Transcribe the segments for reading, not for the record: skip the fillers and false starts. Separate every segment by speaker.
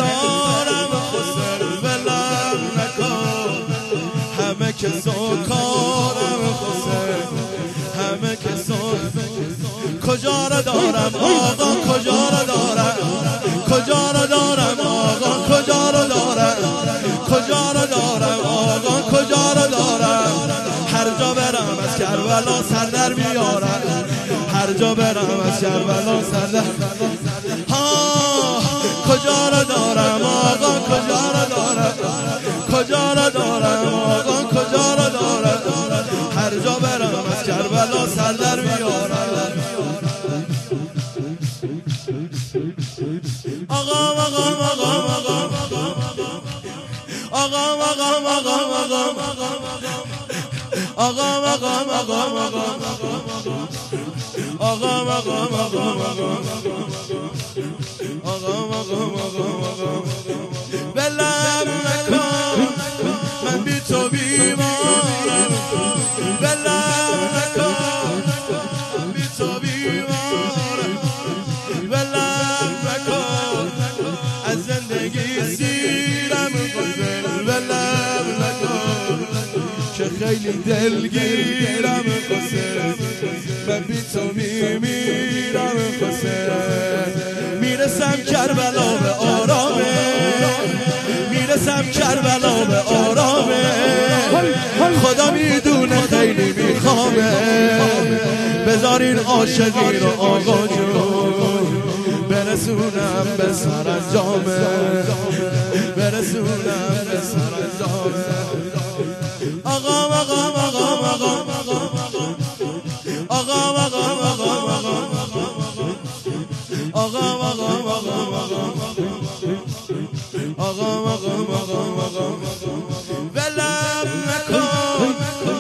Speaker 1: دارم حسین ولم نکن، همه کسو کارم حسین، همه کسو کجا را دارم آقا، کجا را دارم، کجا را دارم آقا، کجا را دارم، کجا را دارم آقا، کجا را دارم. هر جا برم از کربلا سر در میارم، هر جا برم از کربلا سر در ها. کجا را دارم آقا، کجا را دارم، کجا را دارم آقا، کجا را دارم. هر جا برم از کربلا سر در میارم. آقا آقا آقا آقا آقا آقا ولم نکن من بی تو بیمارم، ولم نکن من بی تو بیمارم، ولم نکن از زندگی سیرم حسین، ولم نکن که خیلی دلگیرم حسین، من بی تو میمیرم حسین. میرسم کربلا به آرامه، میرسم کربلا به آرامه، خدا میدونه خیلی میخوامه. بذارین عاشقی رو آقا جون برسونم به سرانجامه، برسونم به سرانجامه. آقا آقا آقا آقا آقا آقا ولم نکن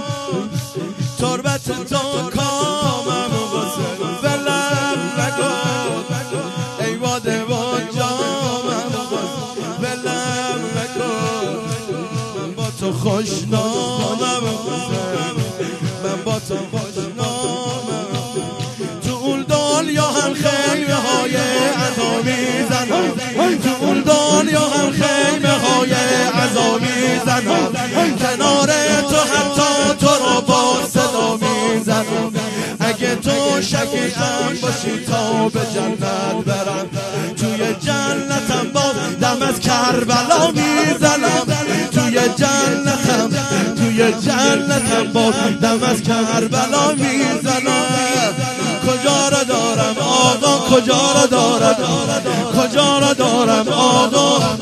Speaker 1: تربت تو کامم حسین، ولم نکن ای باده و جامم حسین، ولم نکن من با تو خوشنامم حسین، من با تو خوشنامم. تو اون دنیا هم خیمه های عزا میزنم، تو اون دنیا هم خیمه های عزا میزنم، کنار تو حتی تو رو با صدا میزنم. اگه تو شفیعم باشی تا به جنت برم، توی جنتم باز دم از کربلا میزنم، توی جنتم، توی جنتم باز دم از کربلا میزنم. کجا را دارم آقا، کجا را دارم، کجا را دارم آقا،